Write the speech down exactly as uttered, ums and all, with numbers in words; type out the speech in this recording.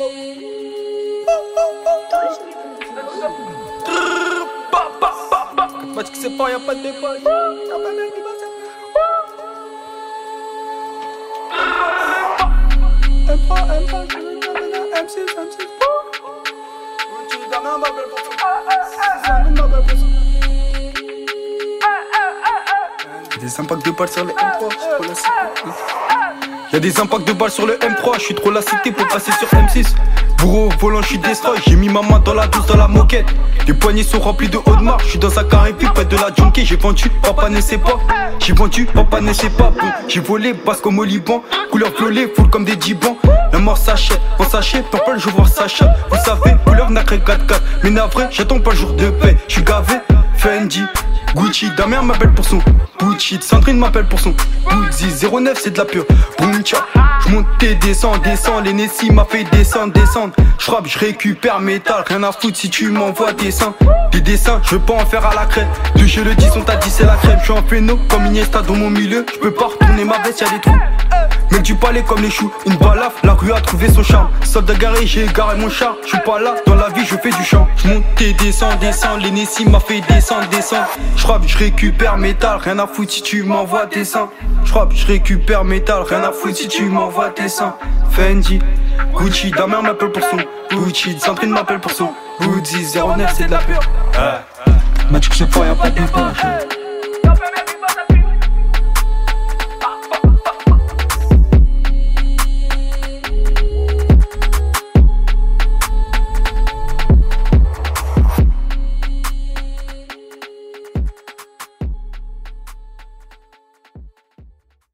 Parce que c'est pas, y'a pas de débat. M trois, M trois, M six, M six. Tu donnes un babel pour ça. Y'a des impacts de balles sur le M trois, je suis trop la cité. Y'a des impacts de balles sur le M trois, je suis trop la cité pour passer sur M six. Bourreau au volant, je suis destroy, j'ai mis ma main dans la douce, dans la moquette. Les poignets sont remplis de haut de marche, je suis dans un carré puis près de la junkie. J'ai vendu, papa ne sait pas. J'ai vendu, papa ne sait pas. Bon, j'ai volé, parce comme au Liban. Couleur violet, full comme des dibans. La mort s'achète, on s'achète, t'en pas le jour voir s'achète. Vous savez, couleur nacré quatre quatre. Mais navré, j'attends pas le jour de paix. Je suis gavé, Fendi, Gucci, Damien m'appelle pour son Bullshit, Sandrine m'appelle pour son Bouzi, zéro neuf c'est de la pure Buncha. J'monte et descends, descends, l'Enessi m'a fait descendre, descendre. J'frappe, j'récupère métal, rien à foutre si tu m'envoies des dessins. Des dessins, j'veux pas en faire à la crête. De chez le dix, on t'a dit c'est la crème. J'suis en phéno, comme Iniesta dans mon milieu. J'peux pas retourner ma veste, y'a des trous. Mec du palais comme les choux, une balafre, la rue a trouvé son charme. Soldat garé, j'ai garé mon char. J'suis pas là, dans la vie je fais du chant. J'monte et descends, descends, l'Enessi m'a fait descendre, descendre. J'frappe, j'récupère métal, rien à foutre si tu m'envoies des seins. J'frappe, j'récupère métal, rien à foutre si tu m'envoies des seins. Fendi, Gucci, Damien m'appelle pour son Gucci, Sandrine m'appelle pour son Bouzi, zéro neuf c'est de la pure. Match que c'est pas, y'a pas de débat.